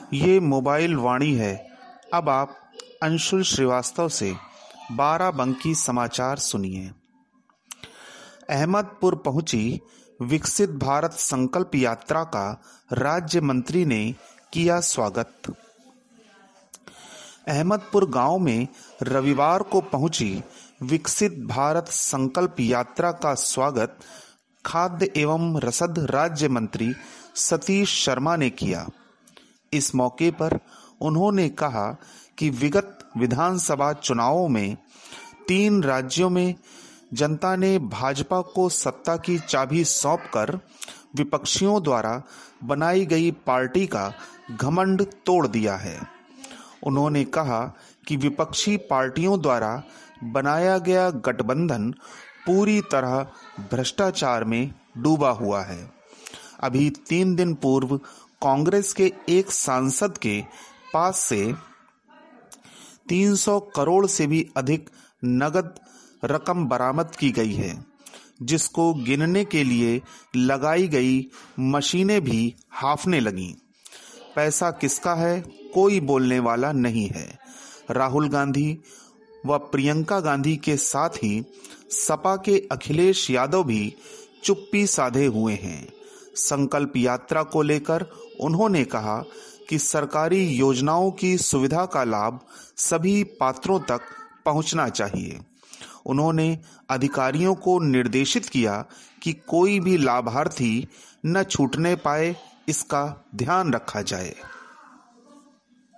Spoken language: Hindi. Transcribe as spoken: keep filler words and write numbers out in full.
ये मोबाइल वाणी है। अब आप अंशुल श्रीवास्तव से बाराबंकी समाचार सुनिए। अहमदपुर पहुंची विकसित भारत संकल्प यात्रा का राज्य मंत्री ने किया स्वागत। अहमदपुर गांव में रविवार को पहुंची विकसित भारत संकल्प यात्रा का स्वागत खाद्य एवं रसद राज्य मंत्री सतीश शर्मा ने किया। इस मौके पर उन्होंने कहा कि विगत विधानसभा चुनावों में तीन राज्यों में जनता ने भाजपा को सत्ता की चाबी सौंपकर विपक्षियों द्वारा बनाई गई पार्टी का घमंड तोड़ दिया है। उन्होंने कहा कि विपक्षी पार्टियों द्वारा बनाया गया गठबंधन पूरी तरह भ्रष्टाचार में डूबा हुआ है। अभी तीन दिन पूर्व कांग्रेस के एक सांसद के पास से तीन सौ करोड़ से भी अधिक नगद रकम बरामद की गई है, जिसको गिनने के लिए लगाई गई मशीनें भी हाफने लगीं। पैसा किसका है, कोई बोलने वाला नहीं है। राहुल गांधी व प्रियंका गांधी के साथ ही सपा के अखिलेश यादव भी चुप्पी साधे हुए हैं। संकल्प यात्रा को लेकर उन्होंने कहा कि सरकारी योजनाओं की सुविधा का लाभ सभी पात्रों तक पहुंचना चाहिए। उन्होंने अधिकारियों को निर्देशित किया कि कोई भी लाभार्थी न छूटने पाए, इसका ध्यान रखा जाए।